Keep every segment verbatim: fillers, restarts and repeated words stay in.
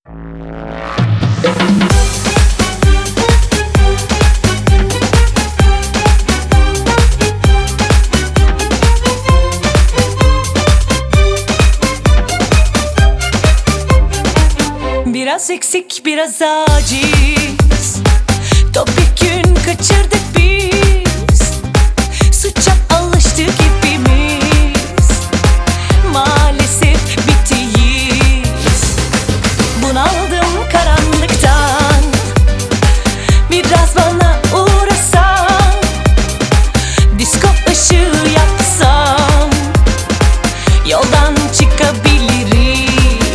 Biraz eksik, biraz aciz. Topik gün kaçırdık biz. Suça alıştık hepimiz. Maalesef bittiyiz. Bunaldım karanlıktan. Biraz bana uğrasan, disko ışığı yaksam, yoldan çıkabiliriz.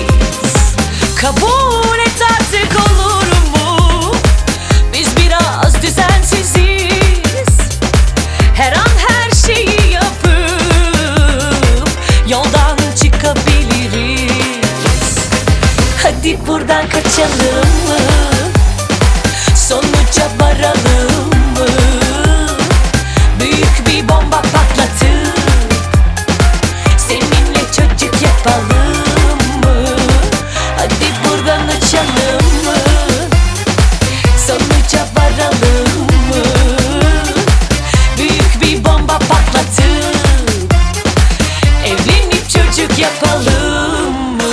Kabul et artık, olur mu? Biz biraz düzensiziz. Her an her şeyi yapıp yoldan çıkabiliriz. Hadi buradan kaçalım mı? Sonuca varalım mı? Büyük bir bomba patlatıp seninle çocuk yapalım mı? Hadi buradan uçalım mı? Sonuca varalım mı? Büyük bir bomba patlatıp evlenip çocuk yapalım mı?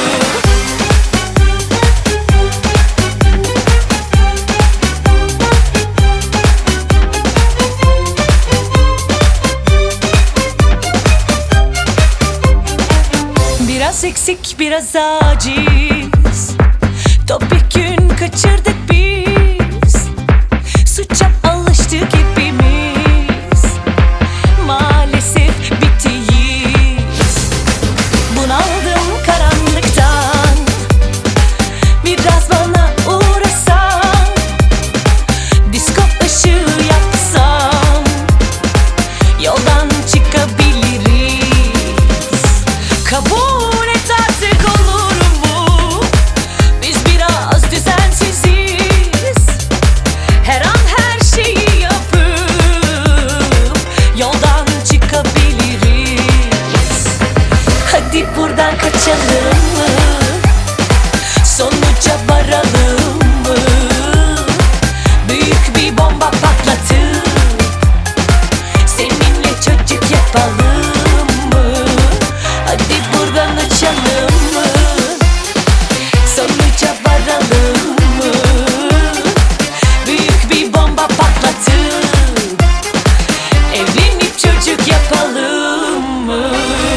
Biraz eksik, biraz aciz. Topik gün kaçırdık biz. Suça alıştık hepimiz. Maalesef bittiyiz. Bunaldım karanlıktan. Biraz bana uğrasan, disko ışığı yaksam, yoldan çıkabiliriz. Kabul et artık, olur mu? Biz biraz düzensiziz. Her an her şeyi yapıp yoldan çıkabiliriz. Hadi buradan kaçalım mı? Sonuca varalım mı? Büyük bir bomba patlatıp seninle çocuk yapalım mı? Hadi buradan uçalım mı? Sonuca varalım mı? Büyük bir bomba patlatıp evlenip çocuk yapalım mı?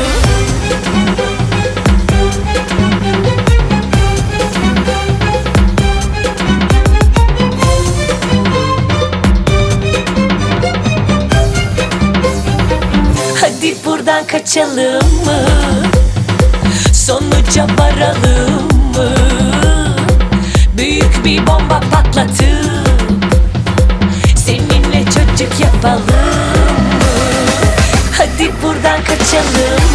Hadi buradan kaçalım mı? Sonuca varalım mı? Büyük bir bomba patlatıp seninle çocuk yapalım mı? Hadi buradan kaçalım